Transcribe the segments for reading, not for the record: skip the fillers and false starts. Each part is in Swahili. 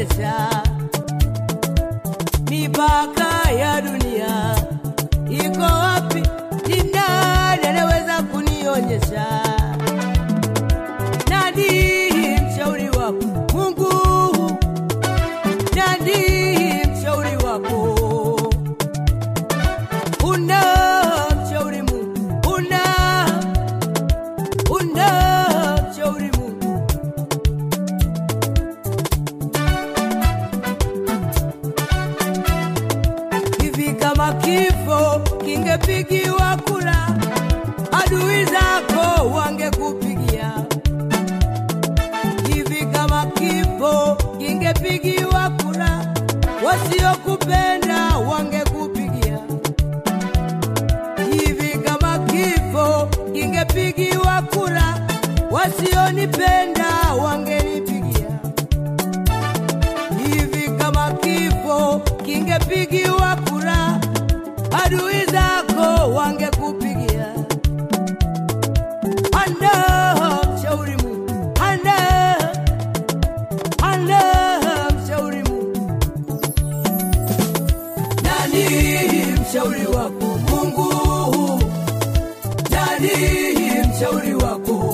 kunionyesha mipaka ya dunia iko wapi. Ni nani anaweza kunionyesha? Nani mshauri wako Mungu? Nani mshauri wako? Una mshauri Mungu? Una mshauri Mungu? Hivi kama kifo kingepigiwa kura, adui zako wangekupigia. Hivi kama kifo kingepigiwa kura, wasiokupenda wangekupigia. Hivi kama kifo kingepigiwa kura, wasionipenda wangenipigia. Hivi kama kifo kingepigiwa kura, adui zako wangekupigia. Ana mshauri Mungu, ana mshauri Mungu. Nani mshauri wako Mungu? Nani mshauri wako?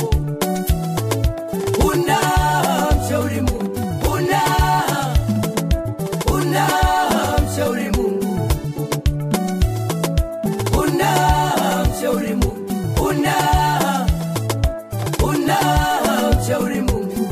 Una mshauri Mungu? Una mshauri Mungu? Una mshauri Mungu? Una mshauri Mungu?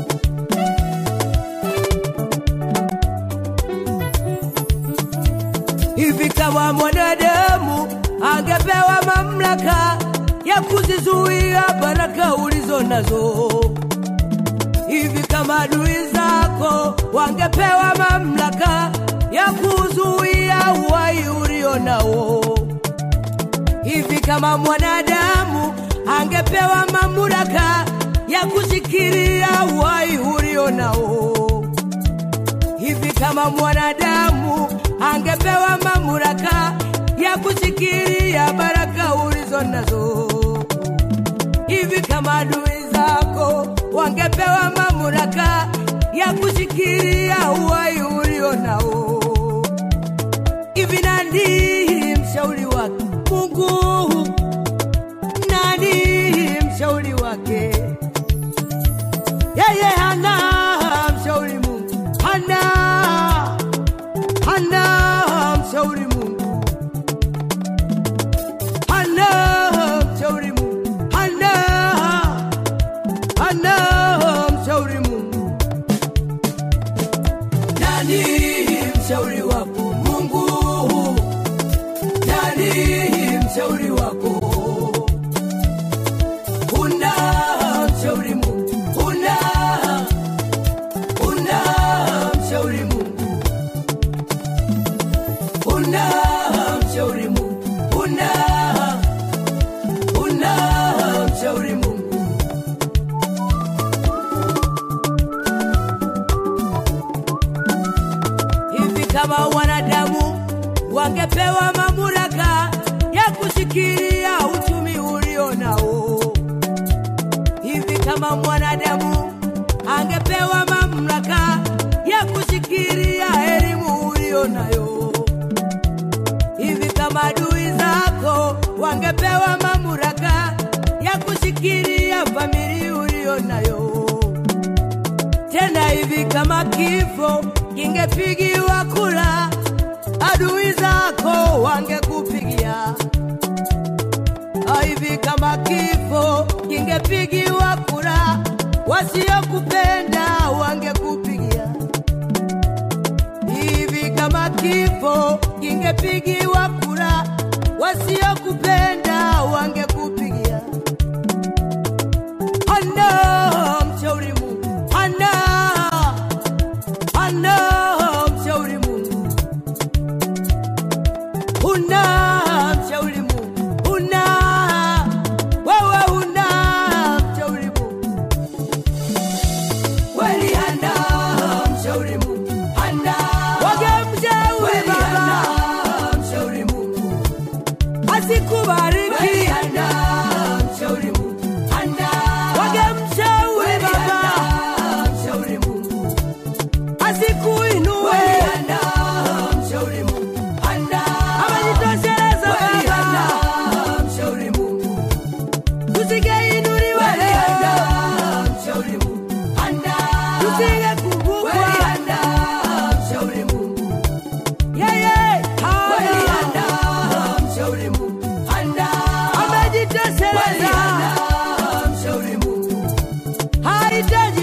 Hivi kama mwanadamu angepewa mamlaka ya kuzizuia baraka ulizo nazo, hivi kama adui zako wangepewa mamlaka ya kuzuia uhai ulio nao, hivi kama mwanadamu angepewa mamlaka ya kushikilia uhai ulio nao, hivi kama mwanadamu angepewa mamlaka ya kushikilia baraka ulizo nazo, hivi kama adui zako wangepewa mamlaka ya kushikilia uhai ulio nao, hivi nani mshauri wake Mungu? Nani mshauri wake? Yeye hana mshauri Mungu, hana mshauri Mungu, hana mshauri Mungu, hana mshauri Mungu. Nani mshauri wako Mungu? Nani mshauri wako? Una mshauri Mungu, una mshauri Mungu, una mshauri Mungu, una mshauri Mungu. Hivi kama wanadamu wangepewa mamlaka ya kushikilia uchumi ulio nao, hivi kama mwanadamu angepewa mamlaka ya kushikilia elimu ulio nayo, hivi kama adui zako wangepewa mamlaka ya kushikilia familia ulio nayo, tena hivi kama kifo kingepigiwa kura, adui zako wangekupigia. Hivi kama kifo kingepigiwa kura, wasiokupenda wangekupigia. Hivi kama kifo kingepigiwa kura, wasiokupenda wangekupigia. Hana mshauri Mungu, hana mshauri Mungu, una mshauri Mungu, wewe una mshauri Mungu, kweli hana mshauri Mungu, hana wagemshauri Baba, mshauri Mungu. nahitaji